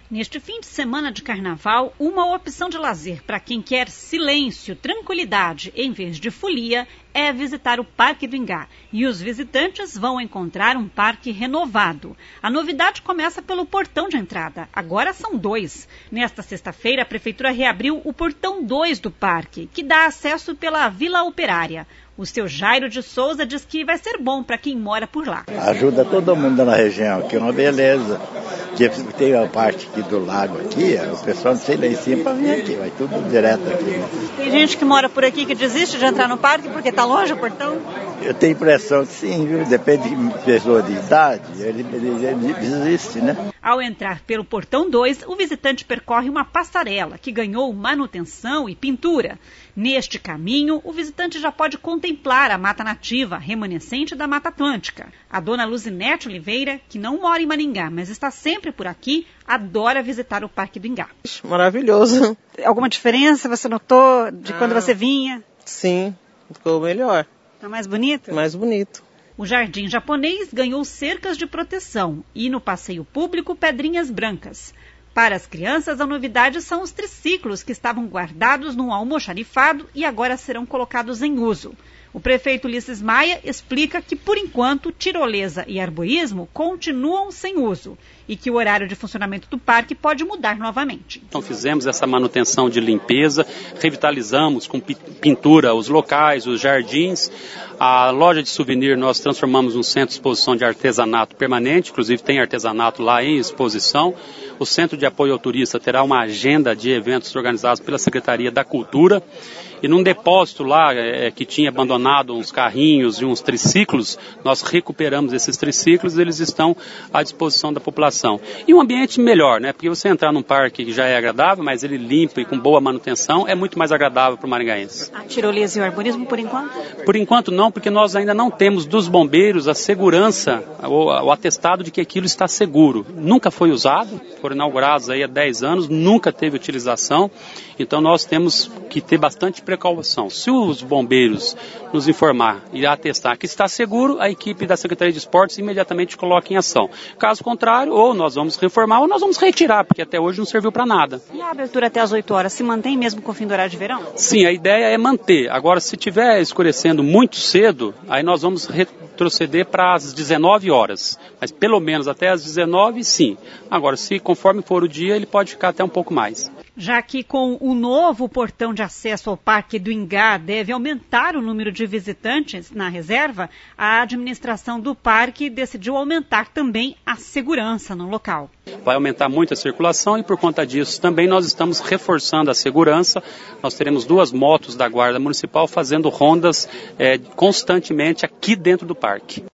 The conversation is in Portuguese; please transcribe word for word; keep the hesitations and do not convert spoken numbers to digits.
Neste fim de semana de carnaval, uma opção de lazer para quem quer silêncio, tranquilidade em vez de folia é visitar o Parque do Ingá. E os visitantes vão encontrar um parque renovado. A novidade começa pelo portão de entrada. Agora são dois. Nesta sexta-feira, a Prefeitura reabriu o portão dois do parque, que dá acesso pela Vila Operária. O seu Jairo de Souza diz que vai ser bom para quem mora por lá. Ajuda todo mundo na região, que é uma beleza. Tem a parte aqui do lago aqui, o pessoal não sei lá em cima para vir aqui, vai tudo direto aqui. Né? Tem gente que mora por aqui que desiste de entrar no parque porque está longe o portão? Eu tenho a impressão que sim, viu? Depende de pessoa de idade, ele, ele, ele desiste, né? Ao entrar pelo portão dois, o visitante percorre uma passarela que ganhou manutenção e pintura. Neste caminho, o visitante já pode contemplar a mata nativa, remanescente da Mata Atlântica. A dona Luzinete Oliveira, que não mora em Maringá, mas está sempre por aqui, adora visitar o Parque do Ingá. Maravilhoso. Alguma diferença você notou de quando ah, você vinha? Sim, ficou melhor. Está mais bonito? Mais bonito. O Jardim Japonês ganhou cercas de proteção e no passeio público pedrinhas brancas. Para as crianças, a novidade são os triciclos que estavam guardados num almoxarifado e agora serão colocados em uso. O prefeito Ulisses Maia explica que, por enquanto, tirolesa e arborismo continuam sem uso e que o horário de funcionamento do parque pode mudar novamente. Então fizemos essa manutenção de limpeza, revitalizamos com pintura os locais, os jardins. A loja de souvenir nós transformamos num centro de exposição de artesanato permanente, inclusive tem artesanato lá em exposição. O Centro de Apoio ao Turista terá uma agenda de eventos organizados pela Secretaria da Cultura. E num depósito lá é, que tinha abandonado uns carrinhos e uns triciclos, nós recuperamos esses triciclos e eles estão à disposição da população. E um ambiente melhor, né? Porque você entrar num parque que já é agradável, mas ele limpo e com boa manutenção, é muito mais agradável para o maringaense. A tirolesa e o arborismo, por enquanto? Por enquanto não, porque nós ainda não temos dos bombeiros a segurança, o, o atestado de que aquilo está seguro. Nunca foi usado, foram inaugurados aí há dez anos, nunca teve utilização, então nós temos que ter bastante precaução. Se os bombeiros nos informar e atestar que está seguro, a equipe da Secretaria de Esportes imediatamente coloca em ação. Caso contrário, ou nós vamos reformar ou nós vamos retirar, porque até hoje não serviu para nada. E a abertura até as oito horas se mantém mesmo com o fim do horário de verão? Sim, a ideia é manter. Agora, se estiver escurecendo muito cedo, aí nós vamos retroceder para as dezenove horas. Mas pelo menos até as dezenove, sim. Agora, se conforme for o dia, ele pode ficar até um pouco mais. Já que com o novo portão de acesso ao Parque do Ingá deve aumentar o número de visitantes na reserva, a administração do parque decidiu aumentar também a segurança no local. Vai aumentar muito a circulação e por conta disso também nós estamos reforçando a segurança. Nós teremos duas motos da Guarda Municipal fazendo rondas é, constantemente aqui dentro do parque.